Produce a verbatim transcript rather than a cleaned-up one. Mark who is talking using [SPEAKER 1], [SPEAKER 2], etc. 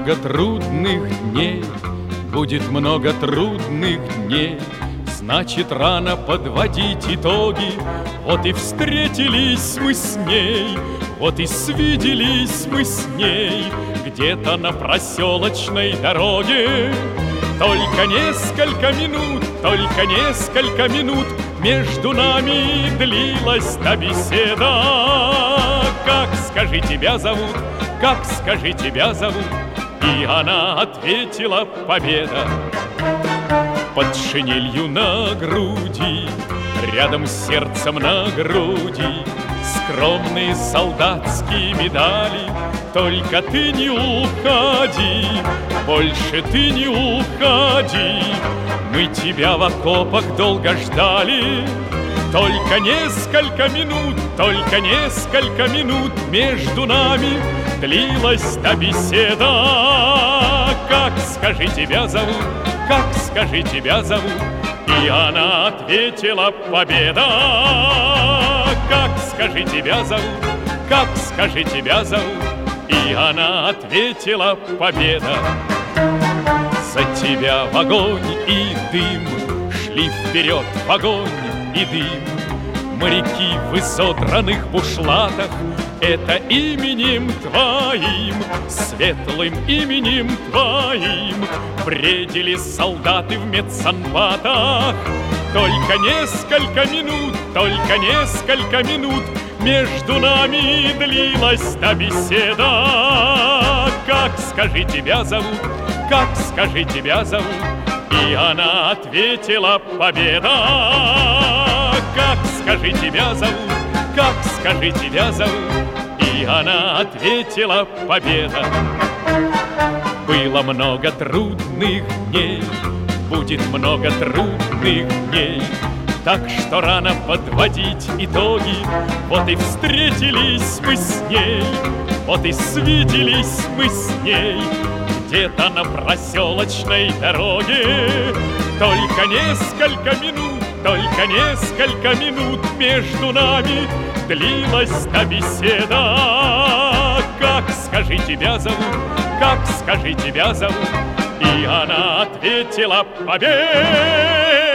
[SPEAKER 1] много трудных дней, будет много трудных дней. Значит, рано подводить итоги. Вот и встретились мы с ней, вот и свиделись мы с ней где-то на проселочной дороге. Только несколько минут, только несколько минут между нами длилась та беседа. Как, скажи, тебя зовут? Как, скажи, тебя зовут? И она ответила: Победа. Под шинелью на груди, рядом с сердцем на груди, скромные солдатские медали. Только ты не уходи, больше ты не уходи, мы тебя в окопах долго ждали. Только несколько минут, только несколько минут между нами длилась та беседа. Как, скажи, тебя зовут? Как, скажи, тебя зовут? И она ответила: Победа. Как, скажи, тебя зовут? Как, скажи, тебя зовут? И она ответила: Победа. За тебя в огонь и дым шли вперед в огонь и дым. Моряки в изодранных бушлатах — это именем твоим, светлым именем твоим бредили солдаты в медсанбатах. Только несколько минут, только несколько минут между нами длилась та беседа. Как, скажи, тебя зовут? Как, скажи, тебя зовут? И она ответила: Победа. Как, скажи, тебя зовут? Как, скажи, тебя зовут? И она ответила: Победа. Было много трудных дней, будет много трудных дней. Так что рано подводить итоги. Вот и встретились мы с ней, вот и свиделись мы с ней где-то на проселочной дороге. Только несколько минут, только несколько минут между нами длилась та беседа. Как, скажи, тебя зовут? Как, скажи, тебя зовут? И она ответила: Победа.